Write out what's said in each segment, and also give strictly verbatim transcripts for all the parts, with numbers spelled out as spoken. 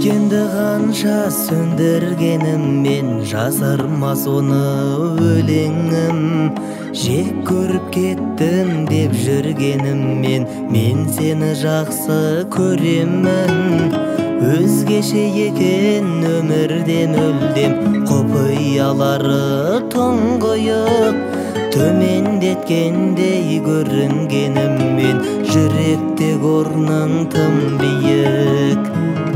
өткенді қанша сөндіргеніммен жасармас оны өлеңім. Жек көріп кеттім деп жүргеніммен мен сені жақсы көремін. Өзгеше екен өмірден мүлдем құпиялары тұңғиық. Төмендеткендей көрінгеніммен жүректегі орның тым биік.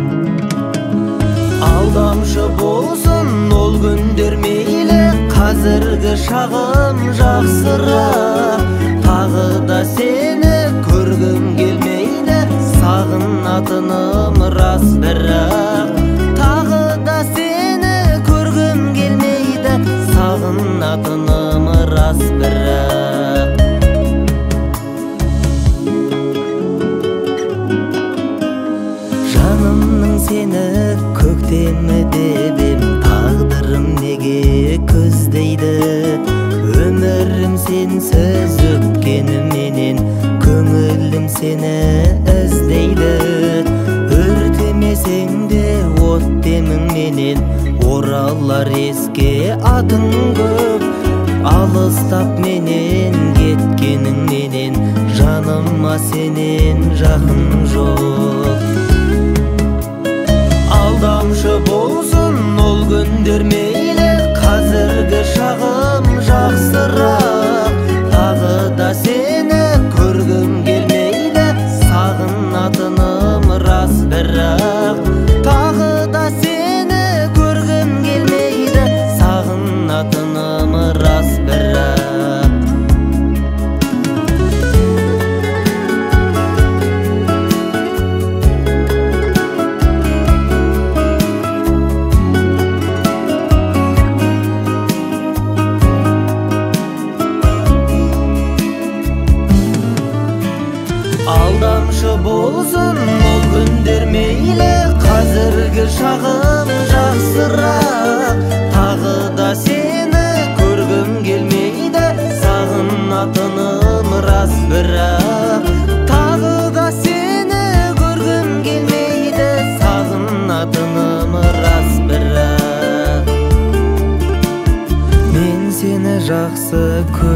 Алдамшы болсын ол күндер мейлі, қазіргі шағым жақсырақ. Тағы да сені көргім келмейді, сағынатыным рас бірақ. Тағы да сені көргім келмейді, сағынатыным рас бірақ. Жанымның сені көктемі деп ем, тағдырым неге көздейді. Өмірім сенсіз өткеніменен, көңілім сені іздейді. Өртемесең де оттеміңменен, оралар еске атың көп. Алыстап менен кеткеніңменен, жаныма сенен жақын жоқ. Алдамшы болсын ол күндер мейлі, қазіргі шағым жақсырақ. Тағы да сені көргім келмейді, сағынатыным рас бірақ. Тағы да сені көргім келмейді, сағынатыным рас бірақ. Алдамшы болсын ол күндер мейлі, қазіргі шағым жақсырақ. Тағы да сені көргім келмейді, сағынатыным рас бірақ. Тағы да сені көргім келмейді, сағынатыным рас бірақ. Мен сені жақсы көрем.